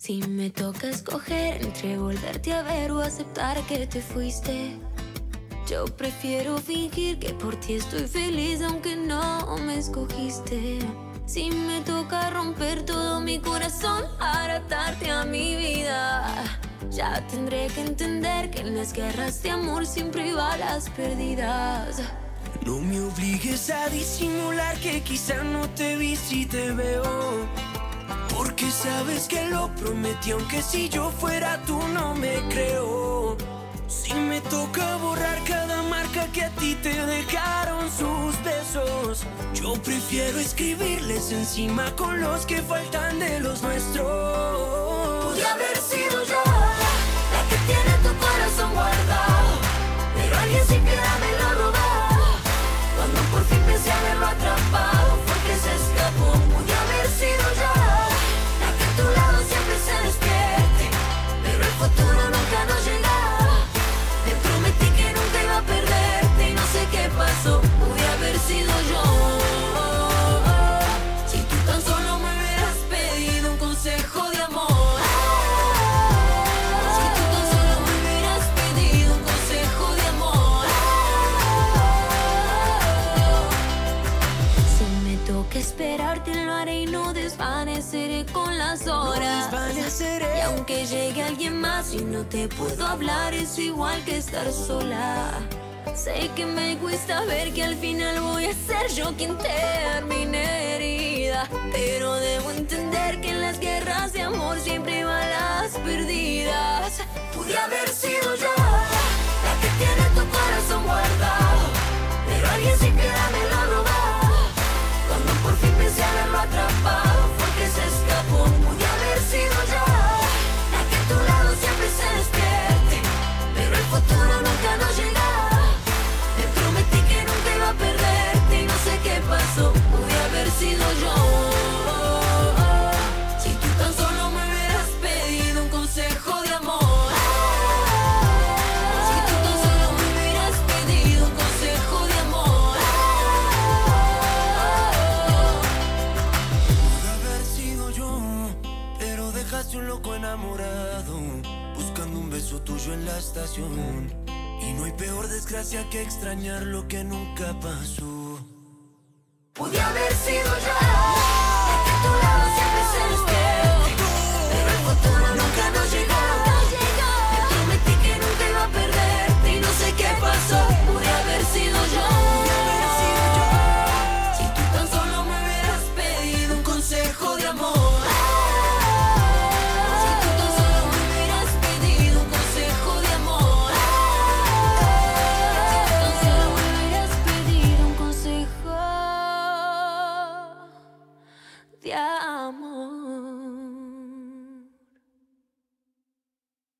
Si me toca escoger entre volverte a ver o aceptar que te fuiste, yo prefiero fingir que por ti estoy feliz aunque no me escogiste. Si me toca romper todo mi corazón para atarte a mi vida, ya tendré que entender que en las guerras de amor siempre hay balas perdidas. No me obligues a disimular que quizá no te vi si te veo, porque sabes que lo prometí, aunque si yo fuera tú no me creo. Si me toca borrar cada marca que a ti te dejaron sus besos, yo prefiero escribirles encima con los que faltan de los nuestros. Pude haber sido yo la que tiene tu corazón guardado, pero alguien sin piedad me lo robó. Cuando por fin pensé haberlo atrapado, fue que se escapó. Pude haber sido yo la que a tu lado siempre se despierte, pero el futuro nunca nos llega. Te prometí que nunca iba a perderte y no sé qué pasó. Pude haber sido yo. Si tú tan solo me hubieras pedido un consejo de amor. Si tú tan solo me hubieras pedido un consejo de amor. Si me toca esperarte lo haré y no desvaneceré con las horas. Y aunque llegue alguien más y no te puedo hablar, es igual que estar sola. Sé que me cuesta ver que al final voy a ser yo quien termine herida, pero debo entender que en las guerras de amor siempre hay balas perdidas. Pude haber sido yo la que tiene tu corazón guardado, pero alguien sin piedad me lo robó. Cuando por fin pensé haberlo atrapado, fue que se escapó. Pude haber sido yo la que a tu lado siempre se despierte, pero el futuro nunca nos llega. Te prometí que nunca iba a perderte y no sé qué pasó. Pude haber sido yo. Si tú tan solo me hubieras pedido un consejo de amor. Si tú tan solo me hubieras pedido un consejo de amor. Pude haber sido yo, pero dejaste un loco enamorado, buscando un beso tuyo en la estación. Y no hay peor desgracia que extrañar lo que nunca pasó. Pude haber sido yo la que a tu lado siempre se despierte, pero el futuro nunca nos llegó. Te prometí que nunca iba a perderte y no sé qué pasó. Pude haber sido yo. Si tú tan solo me hubieras pedido un consejo de amor. Si tú tan solo me hubieras pedido un consejo de amor. Si tú tan solo me hubieras pedido un consejo de amor.